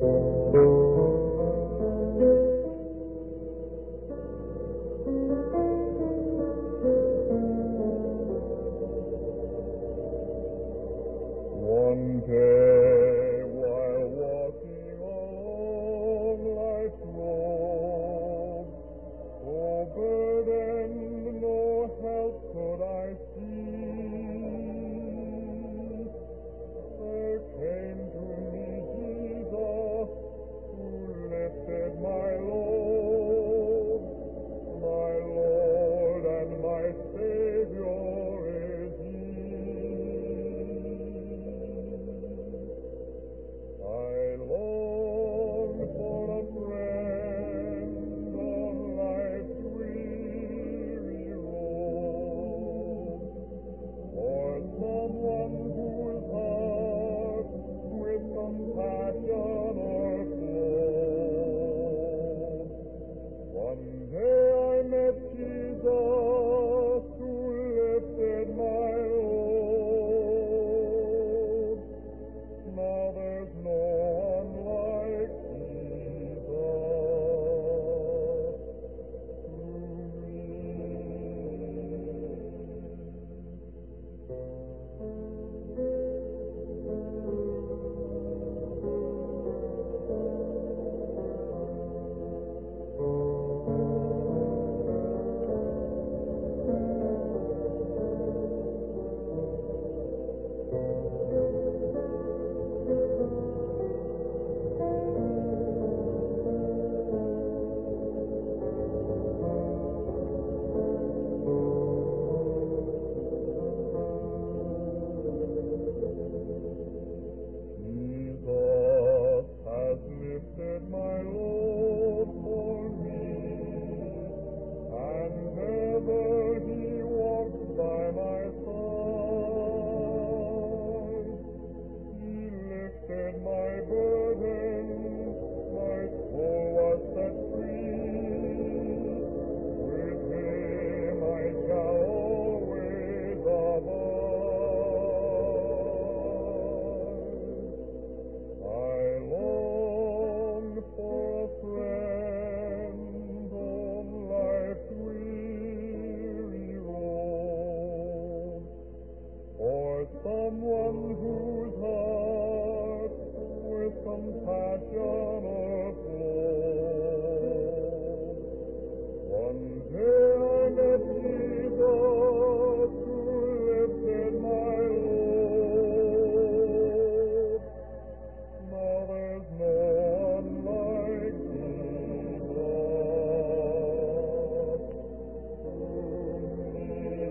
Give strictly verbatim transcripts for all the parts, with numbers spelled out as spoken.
One day while walking on life's road, oh burdened, no help could I see. There came to me Jesus, who lifted my load. My Lord and my Savior is He. I long for a friend on life's weary road, for someone whose heart with compassion o'erflows. One day I met Jesus, who lifted my load. Now there's no one like Jesus to me. Jesus has lifted my load for me, and ever He walks by my side. He lifted my burden, my soul was set free. With Him I shall always abide. I long for a friend on life's weary road, for someone whose heart with compassion o'erflows. One day I met Jesus, who lifted my load. Now there's no one like Jesus to me.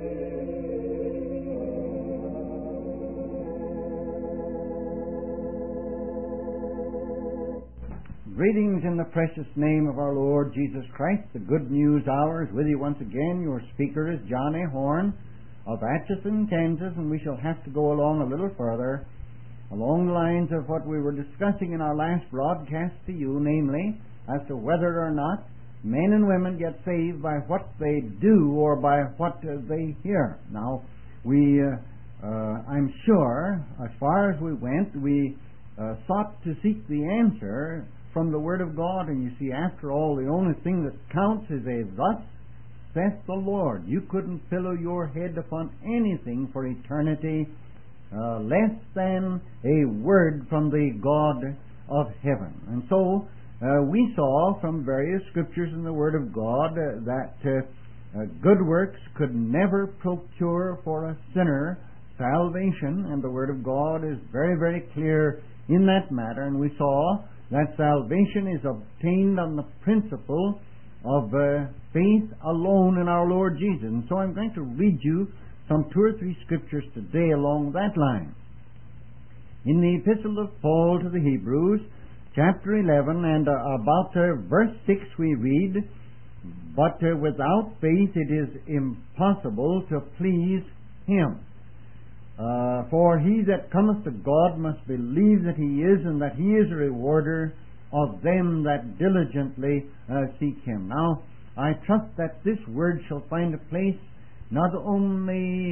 Greetings in the precious name of our Lord Jesus Christ. The Good News Hour is with you once again. Your speaker is John A. Horn of Atchison, Kansas, and we shall have to go along a little further along the lines of what we were discussing in our last broadcast to you, namely, as to whether or not men and women get saved by what they do or by what uh, they hear. Now, we, uh, uh, I'm sure, as far as we went, we uh, sought to seek the answer from the Word of God, and you see, after all, the only thing that counts is a "Thus saith the Lord." You couldn't pillow your head upon anything for eternity uh, less than a word from the God of heaven. And so uh, we saw from various scriptures in the Word of God uh, that uh, uh, good works could never procure for a sinner salvation, and the Word of God is very, very clear in that matter. And we saw that salvation is obtained on the principle of uh, faith alone in our Lord Jesus. And so I'm going to read you some two or three scriptures today along that line. In the Epistle of Paul to the Hebrews, chapter eleven, and uh, about uh, verse six, we read, "But uh, without faith it is impossible to please Him. Uh, for he that cometh to God must believe that He is, and that He is a rewarder of them that diligently uh, seek Him." Now, I trust that this word shall find a place not only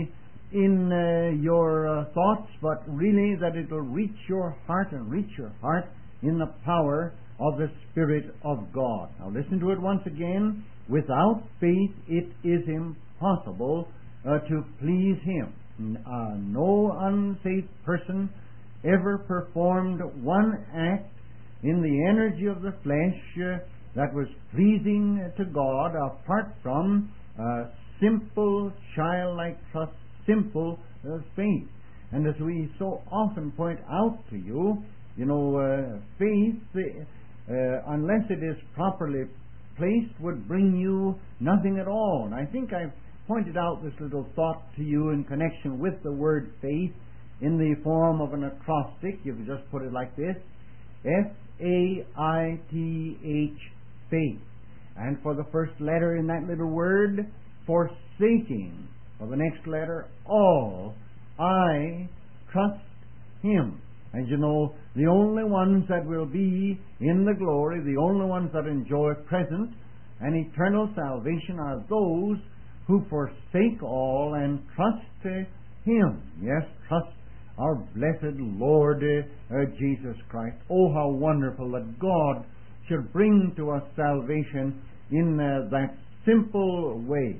in uh, your uh, thoughts, but really that it will reach your heart and reach your heart in the power of the Spirit of God. Now listen to it once again. Without faith it is impossible uh, to please Him. Uh, no unsaved person ever performed one act in the energy of the flesh uh, that was pleasing to God apart from uh, simple childlike trust, simple uh, faith. And as we so often point out to you, you know, uh, faith, uh, unless it is properly placed, would bring you nothing at all. And I think I've pointed out this little thought to you in connection with the word faith in the form of an acrostic. You can just put it like this: F A I T H, faith. And for the first letter in that little word, forsaking. For the next letter, all. I trust Him. And you know, the only ones that will be in the glory, the only ones that enjoy present and eternal salvation are those who forsake all and trust Him. Yes, trust our blessed Lord uh, Jesus Christ. Oh, how wonderful that God should bring to us salvation in uh, that simple way.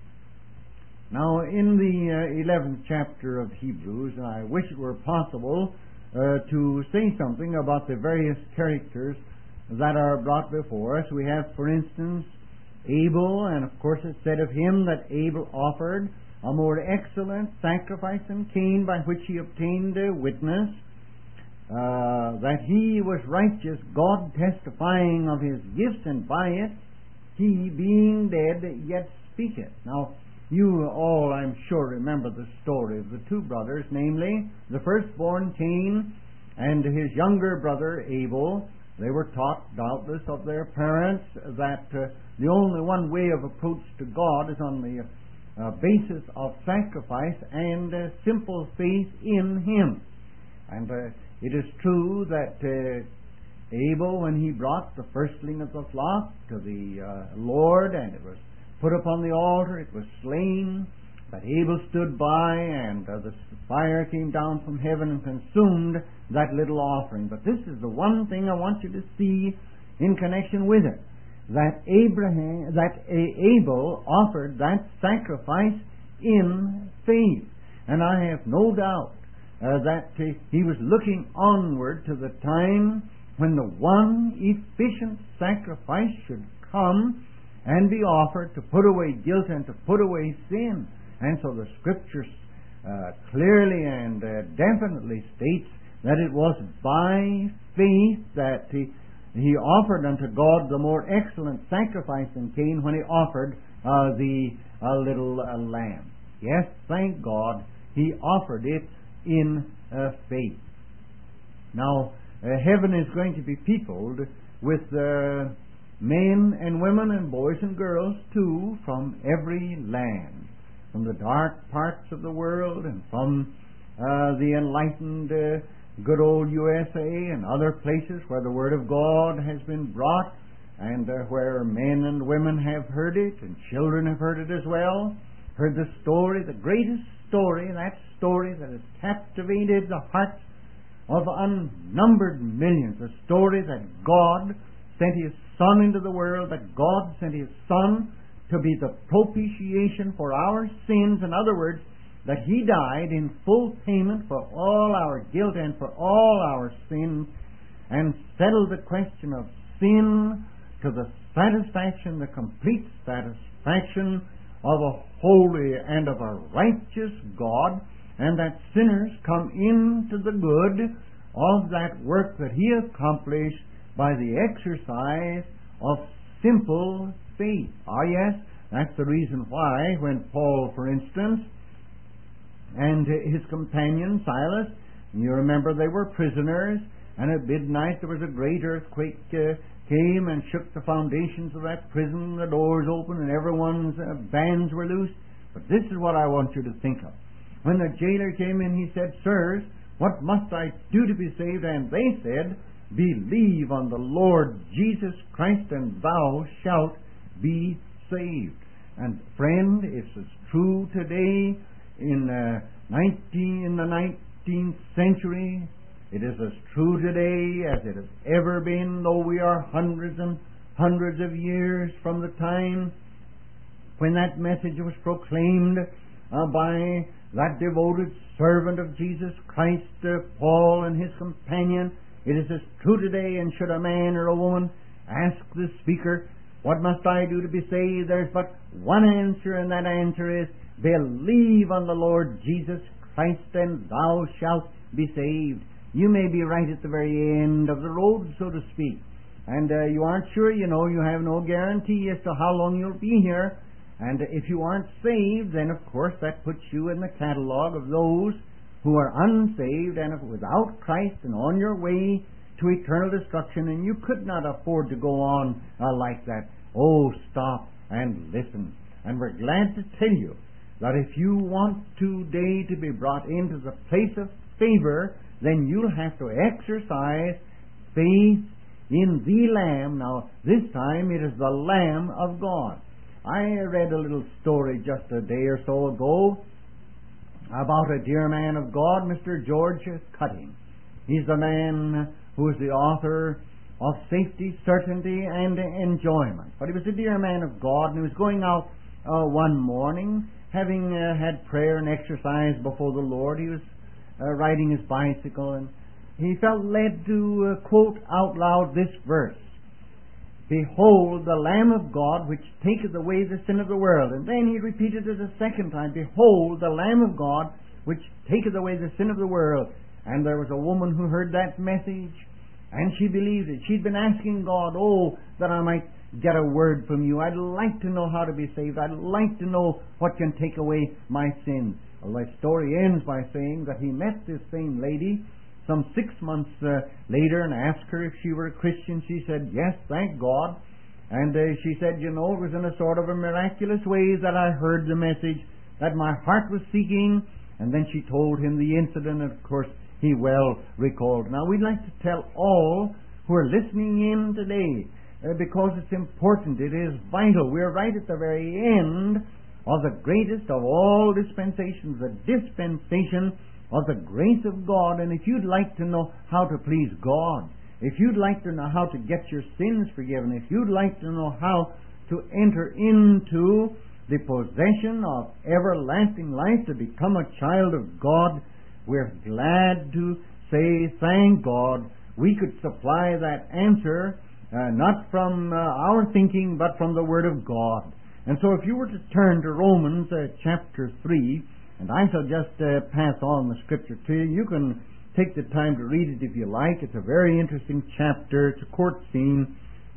Now, in the uh, eleventh chapter of Hebrews, and I wish it were possible uh, to say something about the various characters that are brought before us. We have, for instance, Abel, and of course it said of him that Abel offered a more excellent sacrifice than Cain, by which he obtained a witness uh, that he was righteous, God testifying of his gifts, and by it he, being dead, yet speaketh. Now, you all, I'm sure, remember the story of the two brothers, namely the firstborn Cain and his younger brother Abel. They were taught, doubtless, of their parents that uh, the only one way of approach to God is on the uh, basis of sacrifice and uh, simple faith in Him. And uh, it is true that uh, Abel, when he brought the firstling of the flock to the uh, Lord, and it was put upon the altar, it was slain, but Abel stood by, and uh, the fire came down from heaven and consumed that little offering. But this is the one thing I want you to see in connection with it, that Abraham, that Abel offered that sacrifice in faith. And I have no doubt uh, that uh, he was looking onward to the time when the one efficient sacrifice should come and be offered to put away guilt and to put away sin. And so the Scripture uh, clearly and uh, definitely states that it was by faith that he, he offered unto God the more excellent sacrifice than Cain when he offered uh, the uh, little uh, lamb. Yes, thank God, he offered it in uh, faith. Now, uh, heaven is going to be peopled with uh, men and women and boys and girls too from every land, from the dark parts of the world and from uh, the enlightened uh, good old U S A and other places where the Word of God has been brought, and uh, where men and women have heard it and children have heard it as well, heard the story, the greatest story, that story that has captivated the hearts of unnumbered millions, the story that God sent His Son into the world, that God sent His Son to be the propitiation for our sins. In other words, that He died in full payment for all our guilt and for all our sins, and settled the question of sin to the satisfaction, the complete satisfaction of a holy and of a righteous God, and that sinners come into the good of that work that He accomplished by the exercise of simple faith. Ah, yes, that's the reason why when Paul, for instance, and his companion Silas, and you remember they were prisoners, and at midnight there was a great earthquake uh, came and shook the foundations of that prison, the doors opened, and everyone's uh, bands were loosed. But this is what I want you to think of. When the jailer came in, he said, "Sirs, what must I do to be saved?" And they said, "Believe on the Lord Jesus Christ, and thou shalt be saved." And friend, it's as true today in uh, nineteen in the nineteenth century. It is as true today as it has ever been, though we are hundreds and hundreds of years from the time when that message was proclaimed uh, by that devoted servant of Jesus Christ, uh, Paul, and his companion. It is as true today, and should a man or a woman ask the speaker, "What must I do to be saved?" there's but one answer, and that answer is, "Believe on the Lord Jesus Christ, and thou shalt be saved." You may be right at the very end of the road, so to speak, and uh, you aren't sure, you know, you have no guarantee as to how long you'll be here. And if you aren't saved, then of course that puts you in the catalogue of those who are unsaved and without Christ and on your way to eternal destruction, and you could not afford to go on uh, like that. Oh, stop and listen. And we're glad to tell you that if you want today to be brought into the place of favor, then you'll have to exercise faith in the Lamb. Now, this time it is the Lamb of God. I read a little story just a day or so ago about a dear man of God, Mister George Cutting. He's the man who is the author of Safety, Certainty, and Enjoyment. But he was a dear man of God, and he was going out uh, one morning, having uh, had prayer and exercise before the Lord. He was uh, riding his bicycle, and he felt led to uh, quote out loud this verse: "Behold the Lamb of God, which taketh away the sin of the world." And then he repeated it a second time: "Behold the Lamb of God, which taketh away the sin of the world." And there was a woman who heard that message, and she believed it. She'd been asking God, "Oh, that I might get a word from you. I'd like to know how to be saved. I'd like to know what can take away my sins." Well, the story ends by saying that he met this same lady some six months uh, later and asked her if she were a Christian. She said, "Yes, thank God." And uh, she said, "You know, it was in a sort of a miraculous way that I heard the message that my heart was seeking." And then she told him the incident, and of course he well recalled. Now, we'd like to tell all who are listening in today, uh, because it's important, it is vital. We're right at the very end of the greatest of all dispensations, the dispensation of the grace of God. And if you'd like to know how to please God, if you'd like to know how to get your sins forgiven, if you'd like to know how to enter into the possession of everlasting life, to become a child of God, we're glad to say, thank God, we could supply that answer, uh, not from uh, our thinking, but from the Word of God. And so if you were to turn to Romans uh, chapter three, and I shall just uh, pass on the Scripture to you. You can take the time to read it if you like. It's a very interesting chapter. It's a court scene.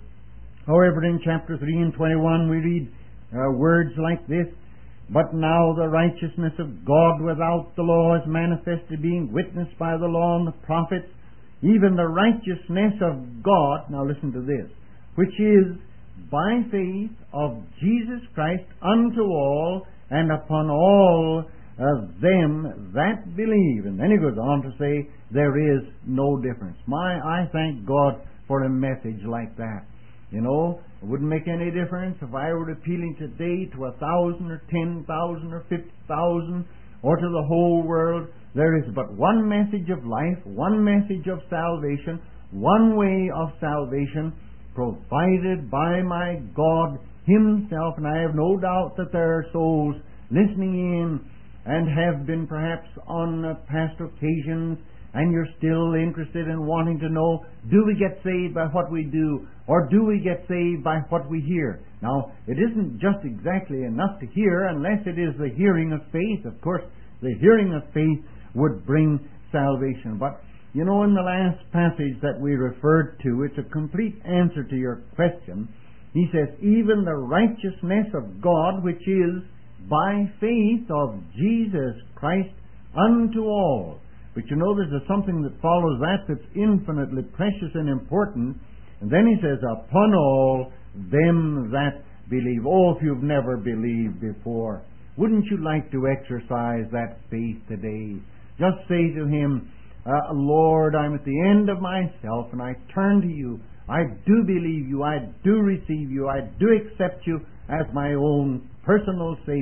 However, in chapter three and twenty-one, we read uh, words like this: "But now the righteousness of God without the law is manifested, being witnessed by the law and the prophets, even the righteousness of God," now listen to this, "which is by faith of Jesus Christ unto all and upon all of them that believe." And then he goes on to say, there is no difference. My, I thank God for a message like that. You know, it wouldn't make any difference if I were appealing today to a thousand or ten thousand or fifty thousand or to the whole world. There is but one message of life, one message of salvation, one way of salvation provided by my God Himself. And I have no doubt that there are souls listening in and have been perhaps on uh, past occasions, and you're still interested in wanting to know, do we get saved by what we do, or do we get saved by what we hear? Now, it isn't just exactly enough to hear unless it is the hearing of faith. Of course, the hearing of faith would bring salvation. But, you know, in the last passage that we referred to, it's a complete answer to your question. He says, "Even the righteousness of God, which is by faith of Jesus Christ unto all." But you know, there's something that follows that that's infinitely precious and important. And then he says, "Upon all them that believe." Oh, if you've never believed before, wouldn't you like to exercise that faith today? Just say to Him, uh, "Lord, I'm at the end of myself, and I turn to You. I do believe You. I do receive You. I do accept You as my own personal Savior."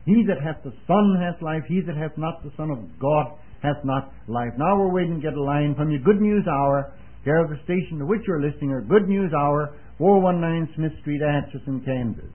He that hath the Son hath life. He that hath not the Son of God hath not life. Now we're waiting to get a line from you. Good News Hour, care of the station to which you're listening, or Good News Hour, four one nine Smith Street, Atchison, Kansas.